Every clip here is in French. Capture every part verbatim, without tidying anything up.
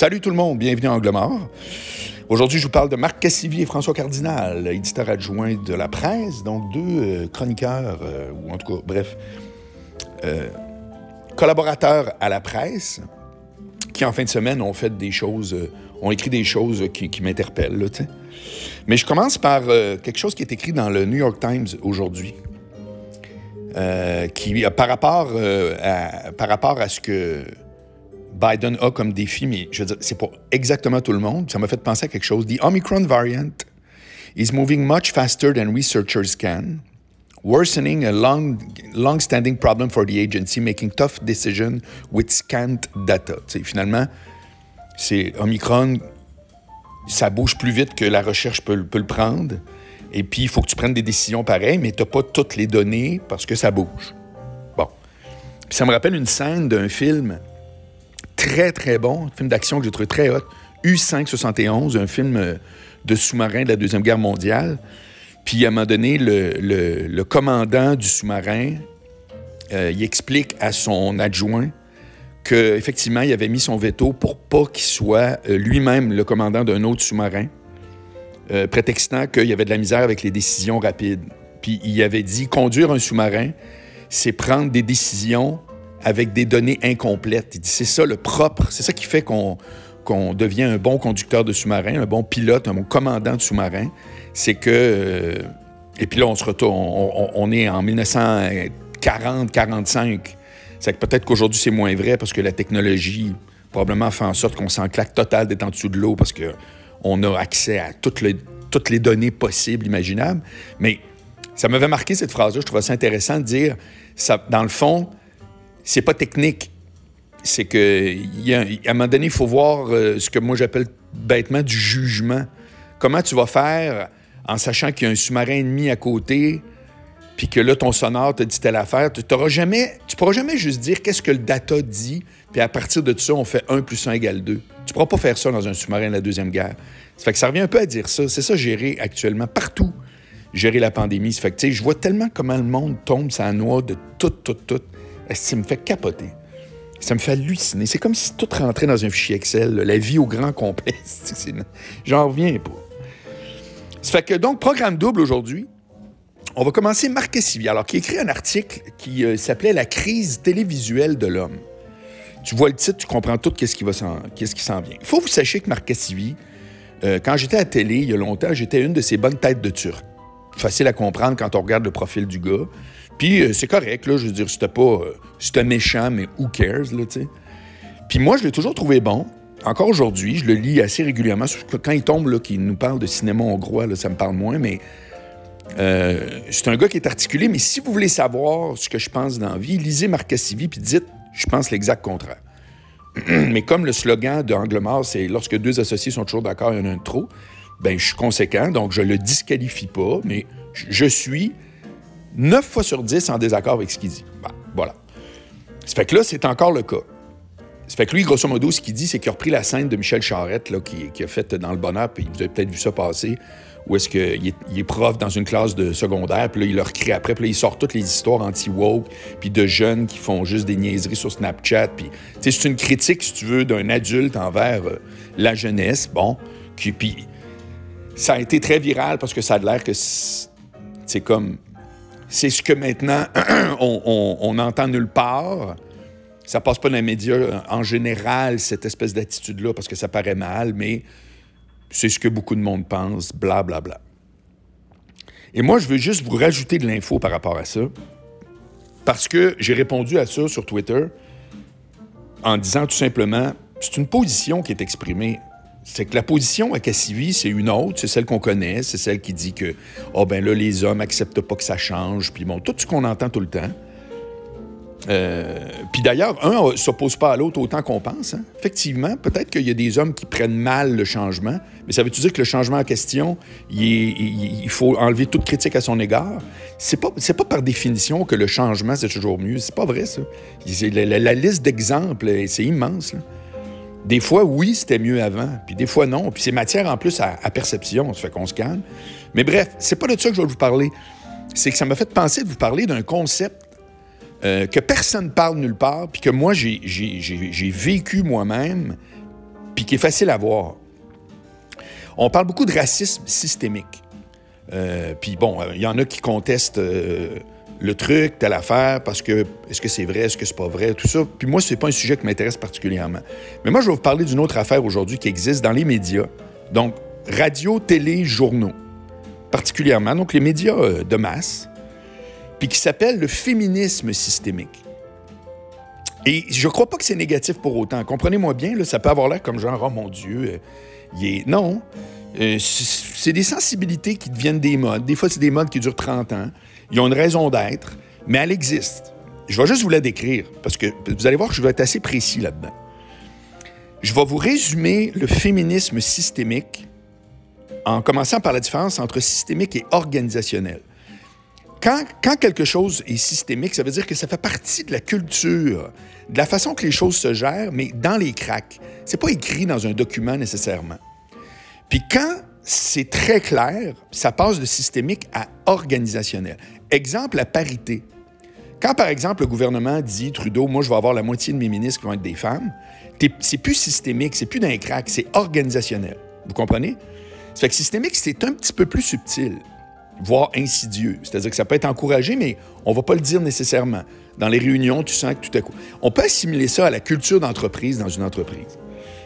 Salut tout le monde, bienvenue à Angle Mort. Aujourd'hui, je vous parle de Marc Cassivi et François Cardinal, éditeurs adjoints de la presse, donc deux euh, chroniqueurs, euh, ou en tout cas, bref, euh, collaborateurs à la presse, qui en fin de semaine ont fait des choses, euh, ont écrit des choses qui, qui m'interpellent, là, tu sais. Mais je commence par euh, quelque chose qui est écrit dans le New York Times aujourd'hui, euh, qui, par rapport, euh, à, par rapport à ce que Biden a comme défi, mais je veux dire, c'est pour exactement tout le monde. Ça m'a fait penser à quelque chose. The Omicron variant is moving much faster than researchers can, worsening a long, long-standing problem for the agency, making tough decisions with scant data. Tu sais, finalement, c'est Omicron, ça bouge plus vite que la recherche peut, peut le prendre. Et puis, il faut que tu prennes des décisions pareilles, mais tu n'as pas toutes les données parce que ça bouge. Bon. Puis ça me rappelle une scène d'un film très, très bon, un film d'action que j'ai trouvé très hot, U cinq soixante et onze, un film de sous-marin de la Deuxième Guerre mondiale. Puis, à un moment donné, le, le, le commandant du sous-marin, euh, il explique à son adjoint qu'effectivement, il avait mis son veto pour pas qu'il soit euh, lui-même le commandant d'un autre sous-marin, euh, prétextant qu'il y avait de la misère avec les décisions rapides. Puis, il avait dit, conduire un sous-marin, c'est prendre des décisions avec des données incomplètes. Il dit, c'est ça le propre, c'est ça qui fait qu'on, qu'on devient un bon conducteur de sous-marin, un bon pilote, un bon commandant de sous-marin. C'est que... Euh, et puis là, on se retourne, on, on, on est en dix-neuf cent quarante quarante-cinq. C'est que peut-être qu'aujourd'hui, c'est moins vrai parce que la technologie probablement fait en sorte qu'on s'en claque total d'être en dessous de l'eau parce qu'on a accès à toutes les, toutes les données possibles, imaginables. Mais ça m'avait marqué, cette phrase-là. Je trouvais ça intéressant de dire, ça, dans le fond, c'est pas technique. C'est que, y a, à un moment donné, il faut voir euh, ce que moi j'appelle bêtement du jugement. Comment tu vas faire en sachant qu'il y a un sous-marin ennemi à côté, puis que là, ton sonore te dit telle affaire. Tu ne jamais, tu pourras jamais juste dire qu'est-ce que le data dit, puis à partir de ça, on fait un plus un égale deux. Tu ne pourras pas faire ça dans un sous-marin de la Deuxième Guerre. Ça fait que ça revient un peu à dire ça. C'est ça, gérer actuellement partout, gérer la pandémie. Ça fait que, tu sais, je vois tellement comment le monde tombe sur la noix de tout, tout, tout. Ça me fait capoter. Ça me fait halluciner. C'est comme si tout rentrait dans un fichier Excel, là, la vie au grand complet. J'en reviens pas. Ça fait que donc, programme double aujourd'hui. On va commencer Marc Cassivi, alors qui a écrit un article qui euh, s'appelait « La crise télévisuelle de l'homme ». Tu vois le titre, tu comprends tout qu'est-ce qui, va s'en, qu'est-ce qui s'en vient. Il faut que vous sachiez que Marc Cassivi, euh, quand j'étais à la télé, il y a longtemps, j'étais une de ces bonnes têtes de Turc. Facile à comprendre quand on regarde le profil du gars. Puis euh, c'est correct, là, je veux dire, c'était pas... Euh, c'était méchant, mais who cares, là, tu sais. Puis moi, je l'ai toujours trouvé bon. Encore aujourd'hui, je le lis assez régulièrement. Quand il tombe, là, qu'il nous parle de cinéma hongrois, là, ça me parle moins, mais... Euh, c'est un gars qui est articulé, mais si vous voulez savoir ce que je pense dans la vie, lisez Marc Cassivi, puis dites, je pense l'exact contraire. Mais comme le slogan de Angle Mort, c'est « Lorsque deux associés sont toujours d'accord, il y en a un de trop », ben je suis conséquent, donc je le disqualifie pas, mais je suis neuf fois sur dix en désaccord avec ce qu'il dit. Ben, voilà. Ça fait que là, c'est encore le cas. Ça fait que lui, grosso modo, ce qu'il dit, c'est qu'il a repris la scène de Michel Charette, là, qui, qui a fait dans Le Bonheur, puis vous avez peut-être vu ça passer, où est-ce qu'il est, il est prof dans une classe de secondaire, puis là, il leur crie après, puis là, il sort toutes les histoires anti-woke, puis de jeunes qui font juste des niaiseries sur Snapchat, puis, tu sais, c'est une critique, si tu veux, d'un adulte envers euh, la jeunesse, bon, qui, puis ça a été très viral parce que ça a l'air que c'est, c'est comme, c'est ce que maintenant, on, on, on entend nulle part. Ça passe pas dans les médias, en général, cette espèce d'attitude-là, parce que ça paraît mal, mais c'est ce que beaucoup de monde pense, blablabla. Bla, bla. Et moi, je veux juste vous rajouter de l'info par rapport à ça, parce que j'ai répondu à ça sur Twitter en disant tout simplement, c'est une position qui est exprimée. C'est que la position à Cassivi, c'est une autre, c'est celle qu'on connaît, c'est celle qui dit que, oh ben là, les hommes acceptent pas que ça change, puis bon, tout ce qu'on entend tout le temps. Euh, puis d'ailleurs, un ne s'oppose pas à l'autre autant qu'on pense. Hein? Effectivement, peut-être qu'il y a des hommes qui prennent mal le changement, mais ça veut-tu dire que le changement en question, il, est, il, il faut enlever toute critique à son égard? C'est pas, c'est pas par définition que le changement, c'est toujours mieux. C'est pas vrai, ça. C'est, la, la, la liste d'exemples, c'est immense. Là. Des fois, oui, c'était mieux avant, puis des fois, non. Puis c'est matière, en plus, à, à perception, ça fait qu'on se calme. Mais bref, c'est pas de ça que je vais vous parler. C'est que ça m'a fait penser de vous parler d'un concept Euh, que personne ne parle nulle part, puis que moi, j'ai, j'ai, j'ai, j'ai vécu moi-même, puis qui est facile à voir. On parle beaucoup de racisme systémique. Euh, puis bon, il y en a qui contestent euh, le truc, telle affaire, parce que est-ce que c'est vrai, est-ce que c'est pas vrai, tout ça. Puis moi, c'est pas un sujet qui m'intéresse particulièrement. Mais moi, je vais vous parler d'une autre affaire aujourd'hui qui existe dans les médias. Donc, radio, télé, journaux, particulièrement. Donc, les médias euh, de masse, puis qui s'appelle le féminisme systémique. Et je crois pas que c'est négatif pour autant. Comprenez-moi bien, là, ça peut avoir l'air comme genre, oh mon Dieu... Euh, Il est... Non, euh, c'est des sensibilités qui deviennent des modes. Des fois, c'est des modes qui durent trente ans. Ils ont une raison d'être, mais elle existe. Je vais juste vous la décrire, parce que vous allez voir que je vais être assez précis là-dedans. Je vais vous résumer le féminisme systémique en commençant par la différence entre systémique et organisationnel. Quand, quand quelque chose est systémique, ça veut dire que ça fait partie de la culture, de la façon que les choses se gèrent, mais dans les cracks. C'est pas écrit dans un document nécessairement. Puis quand c'est très clair, ça passe de systémique à organisationnel. Exemple, la parité. Quand, par exemple, le gouvernement dit, Trudeau, moi, je vais avoir la moitié de mes ministres qui vont être des femmes, c'est plus systémique, c'est plus d'un crack, c'est organisationnel. Vous comprenez? Ça fait que systémique, c'est un petit peu plus subtil, voire insidieux. C'est-à-dire que ça peut être encouragé, mais on ne va pas le dire nécessairement. Dans les réunions, tu sens que tout à coup... On peut assimiler ça à la culture d'entreprise dans une entreprise.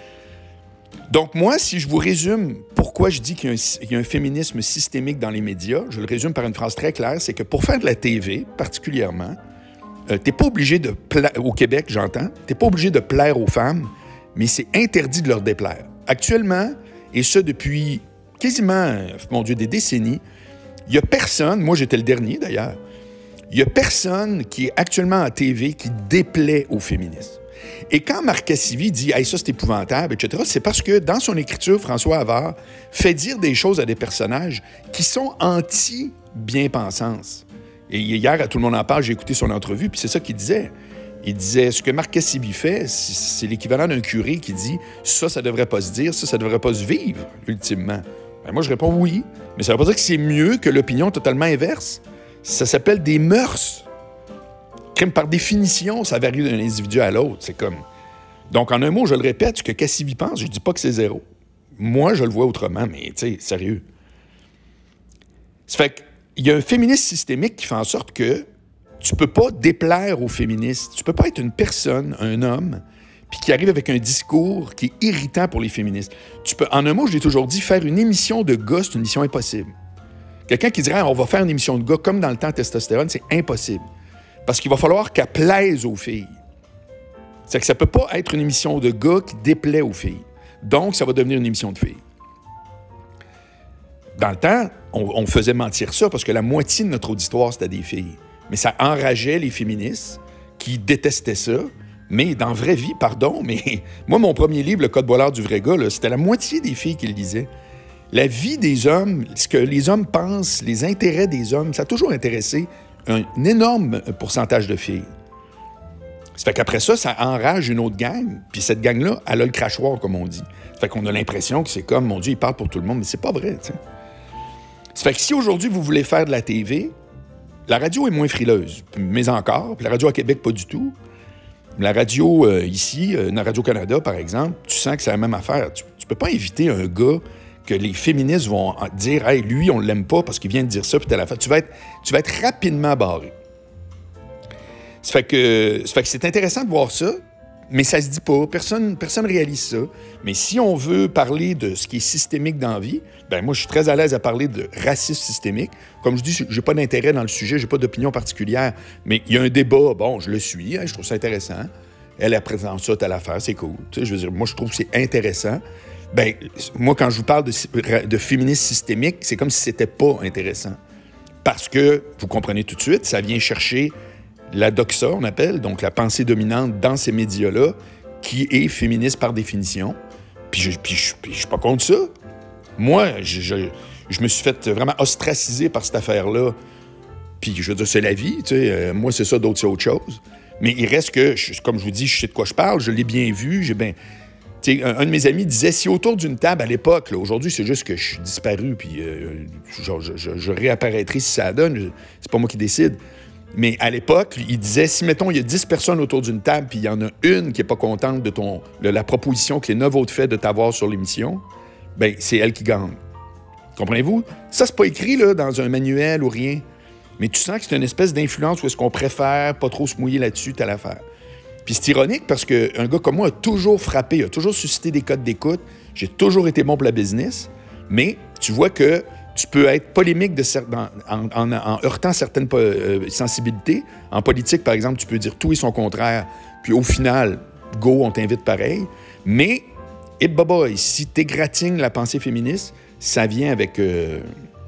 Donc moi, si je vous résume pourquoi je dis qu'il y a un, il y a un féminisme systémique dans les médias, je le résume par une phrase très claire, c'est que pour faire de la T V, particulièrement, euh, t'es pas obligé de... Pla... Au Québec, j'entends, t'es pas obligé de plaire aux femmes, mais c'est interdit de leur déplaire. Actuellement, et ça depuis quasiment, mon Dieu, des décennies, il y a personne, moi j'étais le dernier d'ailleurs, il y a personne qui est actuellement en T V qui déplaît aux féministes. Et quand Marc Cassivi dit « Hey, ça c'est épouvantable », et cetera, c'est parce que dans son écriture, François Havard fait dire des choses à des personnages qui sont anti-bien-pensance. Et hier, à Tout le monde en parle, j'ai écouté son entrevue, puis c'est ça qu'il disait. Il disait, ce que Marc Cassivi fait, c'est l'équivalent d'un curé qui dit « Ça, ça devrait pas se dire, ça, ça devrait pas se vivre, ultimement. » Ben moi, je réponds oui, mais ça veut pas dire que c'est mieux que l'opinion totalement inverse. Ça s'appelle des mœurs. Crime, par définition, ça varie d'un individu à l'autre. C'est comme... Donc, en un mot, je le répète, ce que Cassivi pense, je dis pas que c'est zéro. Moi, je le vois autrement, mais tu sais, sérieux. Ça fait qu'il y a un féminisme systémique qui fait en sorte que tu peux pas déplaire aux féministes. Tu peux pas être une personne, un homme, puis qui arrive avec un discours qui est irritant pour les féministes. Tu peux, en un mot, je l'ai toujours dit, faire une émission de gars, c'est une mission impossible. Quelqu'un qui dirait, on va faire une émission de gars comme dans le temps testostérone, c'est impossible. Parce qu'il va falloir qu'elle plaise aux filles. C'est que ça peut pas être une émission de gars qui déplaît aux filles. Donc, ça va devenir une émission de filles. Dans le temps, on, on faisait mentir ça parce que la moitié de notre auditoire, c'était des filles. Mais ça enrageait les féministes qui détestaient ça. Mais dans la vraie vie, pardon, mais moi, mon premier livre, Le Code Boilard du vrai gars, là, c'était la moitié des filles qui le lisaient. La vie des hommes, ce que les hommes pensent, les intérêts des hommes, ça a toujours intéressé un énorme pourcentage de filles. Ça fait qu'après ça, ça enrage une autre gang, puis cette gang-là, elle a le crachoir, comme on dit. Ça fait qu'on a l'impression que c'est comme, mon Dieu, il parle pour tout le monde, mais c'est pas vrai, tu sais. Ça fait que si aujourd'hui, vous voulez faire de la T V, la radio est moins frileuse, mais encore, puis la radio à Québec, pas du tout. La radio euh, ici, euh, la Radio-Canada, par exemple, tu sens que c'est la même affaire. Tu, tu peux pas inviter un gars que les féministes vont dire « Hey, lui, on l'aime pas parce qu'il vient de dire ça, puis telle affaire. » Tu vas être, tu vas être rapidement barré. Ça fait que, ça fait que c'est intéressant de voir ça, mais ça se dit pas. Personne personne réalise ça. Mais si on veut parler de ce qui est systémique dans la vie, ben moi, je suis très à l'aise à parler de racisme systémique. Comme je dis, j'ai pas d'intérêt dans le sujet, j'ai pas d'opinion particulière, mais il y a un débat, bon, je le suis, hein, je trouve ça intéressant. Elle, elle présente ça, telle affaire, c'est cool. Tu sais, je veux dire, moi, je trouve que c'est intéressant. Ben, moi, quand je vous parle de, de féminisme systémique, c'est comme si c'était pas intéressant. Parce que, vous comprenez tout de suite, ça vient chercher la doxa, on appelle, donc la pensée dominante dans ces médias-là, qui est féministe par définition. Puis je, puis je, puis je suis pas contre ça. Moi, je, je, je me suis fait vraiment ostraciser par cette affaire-là. Puis je veux dire, c'est la vie, tu sais. Euh, moi, c'est ça, d'autres, c'est autre chose. Mais il reste que, je, comme je vous dis, je sais de quoi je parle, je l'ai bien vu, j'ai bien... Tu sais, un, un de mes amis disait, si autour d'une table, à l'époque, là, aujourd'hui, c'est juste que je suis disparu, puis euh, genre, je, je, je réapparaîtrai si ça donne, c'est pas moi qui décide. Mais à l'époque, il disait, si, mettons, il y a dix personnes autour d'une table, puis il y en a une qui n'est pas contente de, ton, de la proposition que les neuf autres fait de t'avoir sur l'émission, bien, c'est elle qui gagne. Comprenez-vous? Ça, c'est pas écrit là, dans un manuel ou rien. Mais tu sens que c'est une espèce d'influence où est-ce qu'on préfère pas trop se mouiller là-dessus, telle affaire. Puis c'est ironique parce qu'un gars comme moi a toujours frappé, a toujours suscité des codes d'écoute. J'ai toujours été bon pour la business. Mais tu vois que tu peux être polémique de cer- en, en, en, en heurtant certaines euh, sensibilités. En politique, par exemple, tu peux dire tout et son contraire. Puis au final, go, on t'invite pareil. Mais, et baba, si t'égratignes la pensée féministe, ça vient avec... Euh,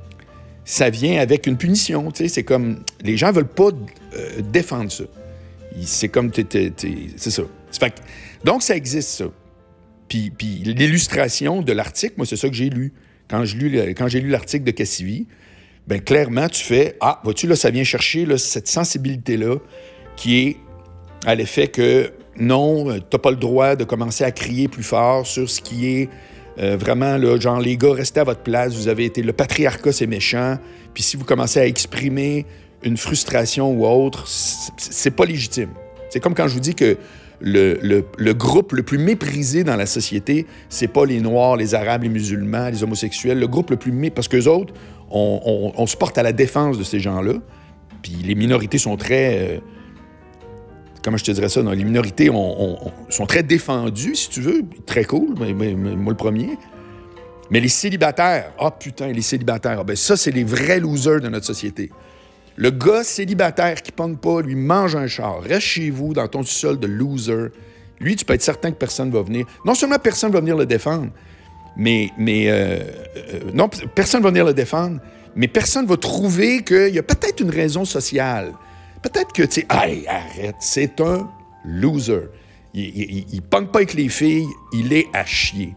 ça vient avec une punition. Tu sais, c'est comme... Les gens veulent pas euh, défendre ça. C'est comme... T'es, t'es, t'es, c'est ça. Fait que, donc, ça existe, ça. Puis, puis l'illustration de l'article, moi, c'est ça que j'ai lu. Quand, je lu, quand j'ai lu l'article de Cassivi, bien, clairement, tu fais « Ah, vois-tu, là, ça vient chercher là, cette sensibilité-là qui est à l'effet que non, t'as pas le droit de commencer à crier plus fort sur ce qui est euh, vraiment, là, genre, les gars, restez à votre place, vous avez été... Le patriarcat, c'est méchant, puis si vous commencez à exprimer une frustration ou autre, c'est, c'est pas légitime. » C'est comme quand je vous dis que Le, le, le groupe le plus méprisé dans la société, c'est pas les Noirs, les Arabes, les musulmans, les homosexuels. Le groupe le plus méprisé, parce qu'eux autres, on, on, on se porte à la défense de ces gens-là. Puis les minorités sont très... Euh, comment je te dirais ça? Non, les minorités on, on, on, sont très défendues, si tu veux. Très cool, mais, mais, mais moi le premier. Mais les célibataires, ah oh, putain, les célibataires, ah, ben ça, c'est les vrais losers de notre société. Le gars célibataire qui pogne pas, lui, mange un char. Reste chez vous, dans ton sous-sol de loser. Lui, tu peux être certain que personne va venir. Non seulement personne va venir le défendre, mais... mais euh, euh, non, personne va venir le défendre, mais personne va trouver qu'il y a peut-être une raison sociale. Peut-être que, tu sais, hey, arrête, c'est un loser. Il, il, il pogne pas avec les filles, il est à chier.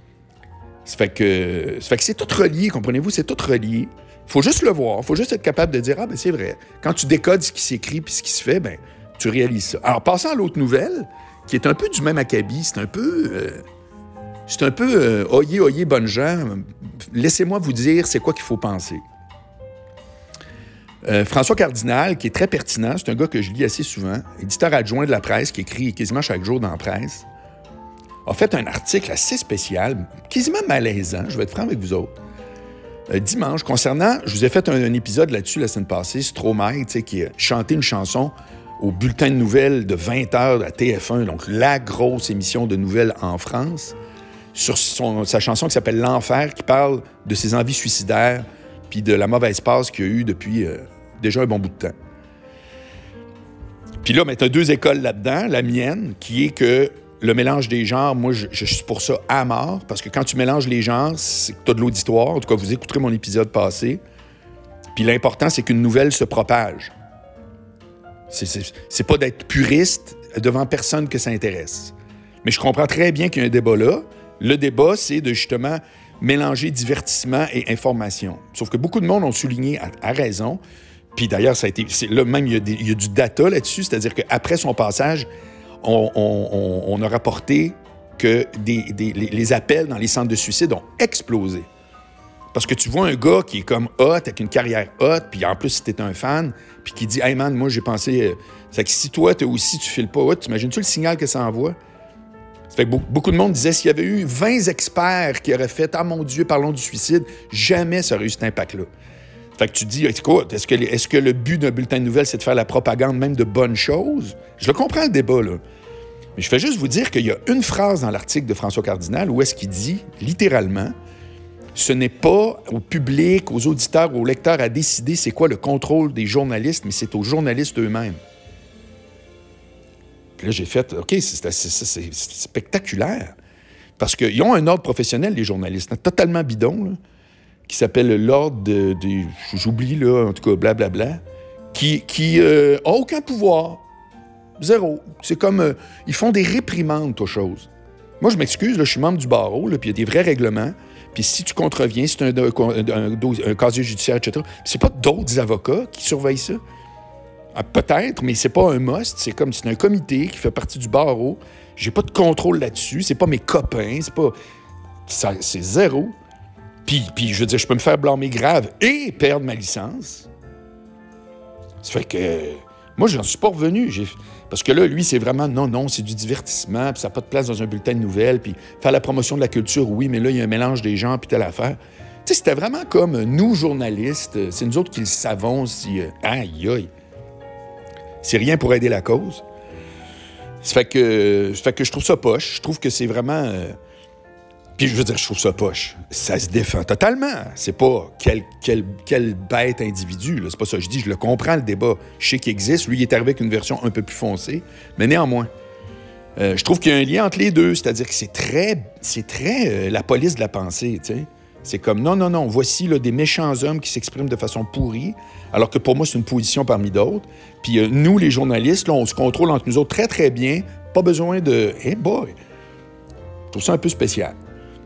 Ça fait que, ça fait que c'est tout relié, comprenez-vous? C'est tout relié. Il faut juste le voir, il faut juste être capable de dire « Ah, ben c'est vrai. » Quand tu décodes ce qui s'écrit puis ce qui se fait, ben tu réalises ça. Alors, passons à l'autre nouvelle, qui est un peu du même acabit, c'est un peu... Euh, c'est un peu euh, « Oyez, oyez, bonnes gens, laissez-moi vous dire c'est quoi qu'il faut penser. » Euh, François Cardinal, qui est très pertinent, c'est un gars que je lis assez souvent, éditeur adjoint de la presse, qui écrit quasiment chaque jour dans la presse, a fait un article assez spécial, quasiment malaisant, je vais être franc avec vous autres, Euh, dimanche, concernant, je vous ai fait un, un épisode là-dessus la semaine passée, Stromae, tu sais, qui a chanté une chanson au bulletin de nouvelles de vingt heures à T F un, donc la grosse émission de nouvelles en France, sur son, sa chanson qui s'appelle « L'Enfer », qui parle de ses envies suicidaires puis de la mauvaise passe qu'il y a eu depuis euh, déjà un bon bout de temps. Puis là, ben, tu as deux écoles là-dedans, la mienne, qui est que le mélange des genres, moi, je, je suis pour ça à mort, parce que quand tu mélanges les genres, c'est que tu as de l'auditoire. En tout cas, vous écouterez mon épisode passé. Puis l'important, c'est qu'une nouvelle se propage. C'est, c'est, c'est pas d'être puriste devant personne que ça intéresse. Mais je comprends très bien qu'il y a un débat là. Le débat, c'est de justement mélanger divertissement et information. Sauf que beaucoup de monde ont souligné à, à raison. Puis d'ailleurs, ça a été, c'est, là même, il y, a des, il y a du data là-dessus, c'est-à-dire qu'après son passage, On, on, on a rapporté que des, des, les, les appels dans les centres de suicide ont explosé. Parce que tu vois un gars qui est comme hot, avec une carrière hot, puis en plus, si t'es un fan, puis qui dit « Hey man, moi, j'ai pensé... Euh, » C'est que si toi, toi aussi, tu files pas hot, t'imagines-tu le signal que ça envoie? Ça fait que beaucoup, beaucoup de monde disait s'il y avait eu vingt experts qui auraient fait « Ah mon Dieu, parlons du suicide », jamais ça aurait eu cet impact-là. Fait que tu te dis, écoute, est-ce que, est-ce que le but d'un bulletin de nouvelles, c'est de faire la propagande même de bonnes choses? Je le comprends, le débat, là. Mais je fais juste vous dire qu'il y a une phrase dans l'article de François Cardinal où est-ce qu'il dit, littéralement, ce n'est pas au public, aux auditeurs, aux lecteurs à décider c'est quoi le contrôle des journalistes, mais c'est aux journalistes eux-mêmes. Puis là, j'ai fait, OK, c'est, c'est, c'est, c'est spectaculaire. Parce qu'ils ont un ordre professionnel, les journalistes, totalement bidon, là, qui s'appelle l'ordre de, de... J'oublie, là, en tout cas, blablabla, qui, qui euh, a aucun pouvoir. Zéro. C'est comme... Euh, ils font des réprimandes aux choses. Moi, je m'excuse, là, je suis membre du barreau, là, puis il y a des vrais règlements. Puis si tu contreviens, si tu as un, un, un, un casier judiciaire, et cetera, c'est pas d'autres avocats qui surveillent ça. Ah, peut-être, mais c'est pas un must. C'est comme c'est un comité qui fait partie du barreau. J'ai pas de contrôle là-dessus. C'est pas mes copains. C'est pas... Ça, c'est zéro. Puis, puis, je veux dire, je peux me faire blâmer grave et perdre ma licence. Ça fait que... Moi, je n'en suis pas revenu. J'ai... Parce que là, lui, c'est vraiment, non, non, c'est du divertissement, puis ça n'a pas de place dans un bulletin de nouvelles, puis faire la promotion de la culture, oui, mais là, il y a un mélange des gens, puis telle affaire. Tu sais, c'était vraiment comme nous, journalistes, c'est nous autres qui le savons si... Euh, aïe, aïe. C'est rien pour aider la cause. Ça fait que, ça fait que je trouve ça poche. Je trouve que c'est vraiment... Euh... Puis je veux dire, je trouve ça poche. Ça se défend totalement. C'est pas quelle quel, quel bête individu. Là. C'est pas ça que je dis. Je le comprends, le débat. Je sais qu'il existe. Lui, il est arrivé avec une version un peu plus foncée. Mais néanmoins, euh, je trouve qu'il y a un lien entre les deux. C'est-à-dire que c'est très... C'est très euh, la police de la pensée, tu sais. C'est comme, non, non, non, voici là, des méchants hommes qui s'expriment de façon pourrie, alors que pour moi, c'est une position parmi d'autres. Puis euh, nous, les journalistes, là, on se contrôle entre nous autres très, très bien. Pas besoin de... Hey boy! Je trouve ça un peu spécial.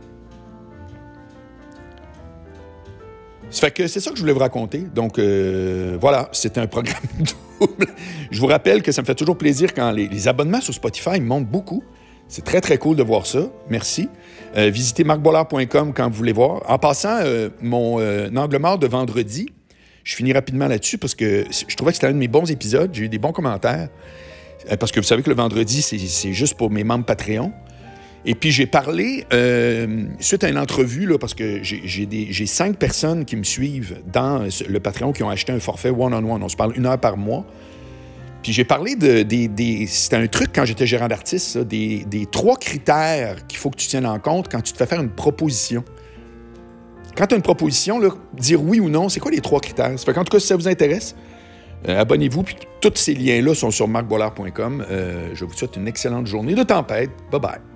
Ça fait que c'est ça que je voulais vous raconter. Donc, euh, voilà, c'était un programme double. Je vous rappelle que ça me fait toujours plaisir quand les, les abonnements sur Spotify montent beaucoup. C'est très, très cool de voir ça. Merci. Euh, visitez marc boilard point com quand vous voulez voir. En passant, euh, mon euh, angle mort de vendredi, je finis rapidement là-dessus parce que je trouvais que c'était un de mes bons épisodes. J'ai eu des bons commentaires. Euh, parce que vous savez que le vendredi, c'est, c'est juste pour mes membres Patreon. Et puis, j'ai parlé, euh, suite à une entrevue, là, parce que j'ai, j'ai, des, j'ai cinq personnes qui me suivent dans le Patreon qui ont acheté un forfait one-on-one. On se parle une heure par mois. Puis j'ai parlé de... Des, des, c'était un truc quand j'étais gérant d'artiste, ça, des, des trois critères qu'il faut que tu tiennes en compte quand tu te fais faire une proposition. Quand tu as une proposition, là, dire oui ou non, c'est quoi les trois critères? Ça fait qu'en tout cas, si ça vous intéresse, euh, abonnez-vous. Puis tous ces liens-là sont sur marc boilard point com. Euh, je vous souhaite une excellente journée de tempête. Bye-bye.